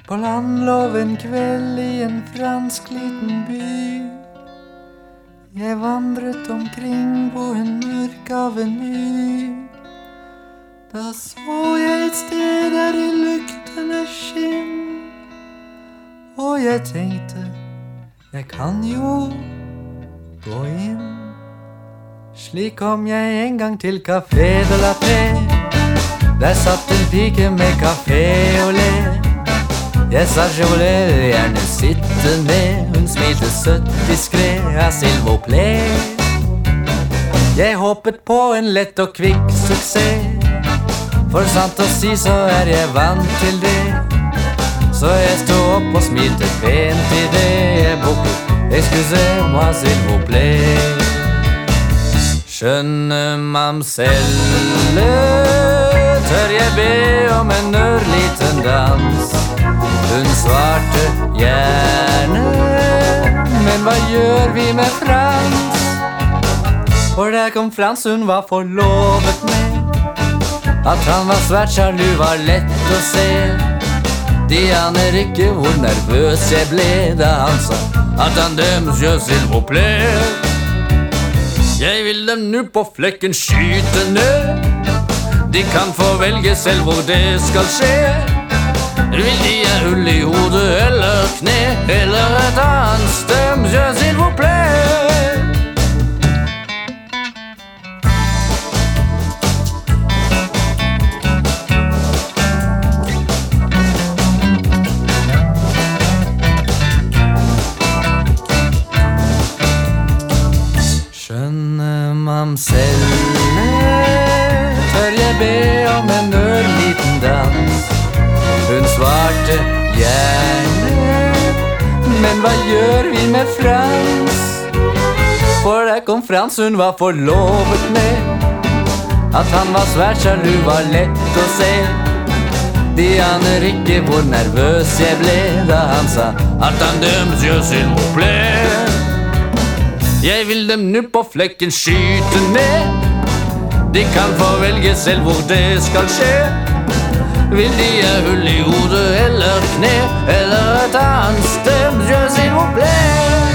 På landlov en kveld i en fransk liten by. Jeg vandret omkring på en mørk aveny. Da så jeg et sted der i lyktene skinn, og jeg tenkte, jeg kan jo gå inn. Slik kom jeg en gang til Café de la Paix. Der satt en pike med kafé og le. Jeg sa je voulais gjerne sitte ned. Hun smilte søtt diskret, s'il vous plaît. Jeg håpet på en lett og kvikk suksess. For sant å si så jeg vant til det. Så jeg stod opp og smilte pent i det. Jeg bukket, excusez-moi s'il vous plaît. Skjønne mamselle, tør jeg be om en ørliten dans? Hun svarte gjerne, men hva gjør vi med Frans? For der kom Frans, hun var forlovet med. At han var svært sjalu var lett å se. De aner ikke hvor nervøs jeg ble da han sa at han døms jo s'il vous plaît. Jeg vil dem nu på flekken skyte ned. De kan få velge selv hvor det skal skje. Vil de hull i hodet eller kne, eller et annet støm, je s'il vous plaît. Skjønne mamselle, tør jeg be om en ørliten dans? Hun svarte gjerne, men hva gjør vi med Frans? For der kom Frans, hun var forlovet med. At han var svært sjalu var lett å se. De aner ikke hvor nervøs jeg ble da han sa at han døms jo s'il vous plaît. Jeg vil dem nu på flekken skyte ned. De kan få velge selv hvor det skal skje. Vil de hull i hodet eller kne, eller et annet sted, je s'il vous plaît.